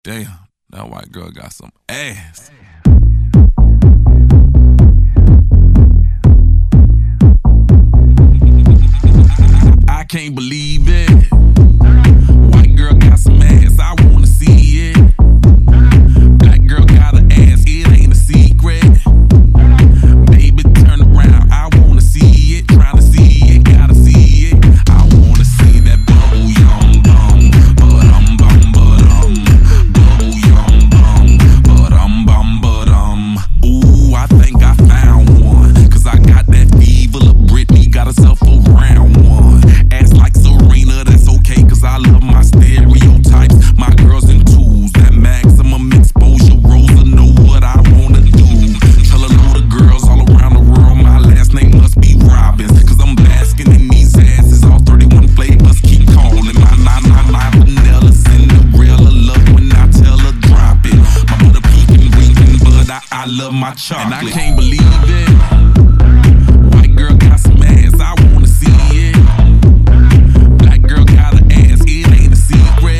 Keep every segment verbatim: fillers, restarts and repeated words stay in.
Damn, that white girl got some ass. I can't believe it. White girl got some ass, I wanna see it. Black girl got an ass, it ain't a secret. Baby, turn around, I wanna see it. Tryna see it, gotta see it. I wanna see that bubble yum bum, but um bum but um, bubble yum bum, but um bum but um. Ooh, I think I found one, cause I got that fever. Look, Britney got herself a round one. Ass like Serena, that's okay, cause I love my stereotypes. My girls in twos, that maximum exposure. Rosa know what I wanna do. Tell a load of girls all around the world my last name must be Robbins, cause I'm basking in these asses. All thirty-one flavors keep calling. My nine nine nine vanilla Cinderella. Love when I tell her drop it. My butter peeking, winking, but I, I love my chocolate. And I can't believe it. White girl got some ass, I wanna see it. Black girl got an ass, it ain't a secret.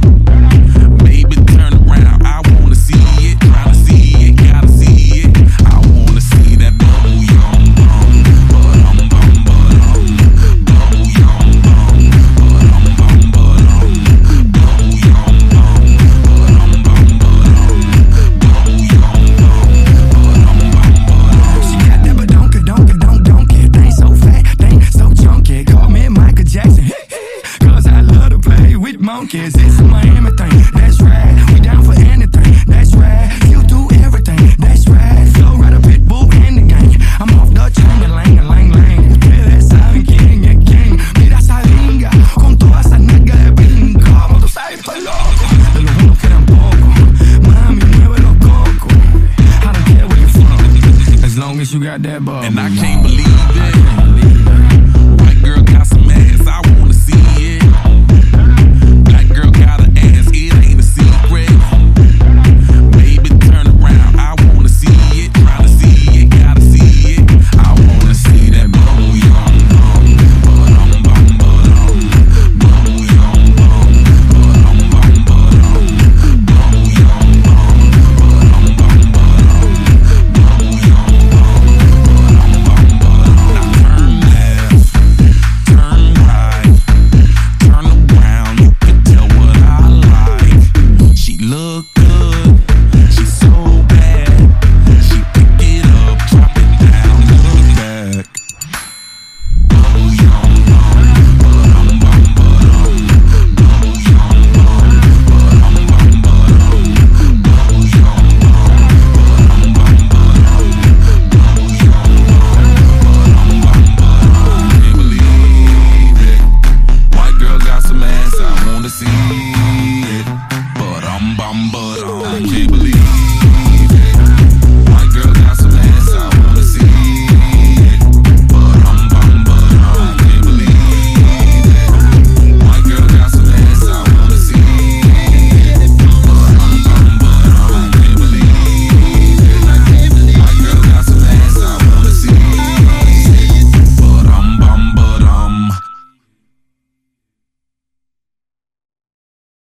Baby, turn around, I wanna see it. Tryna see it, gotta see it. I wanna see that bubble yum bum, but um bum but um, bubble yum bum, but um bum but um, bubble yum bum, but um bum but um, bubble yum bum, but um bum but um. She got that but don't get, don't get, don't, don't get. They ain't so fat, they ain't so chunky. Call me Michael Jackson, cause I love to play with monkeys. It's a Miami thing, that's right. We down for anything, that's right. You do everything, that's right. Flow right a pit bull in the gang. I'm off the chain, lang, lang, lang. Ustedes saben quién es quién. Mira esa linga, con toda esa nalga de bingo. Como tú sabes, pues loco, de los buenos quedan poco. Mami, mueve los cocos. I don't care where you're from, as long as you got that bubble. And I can't believe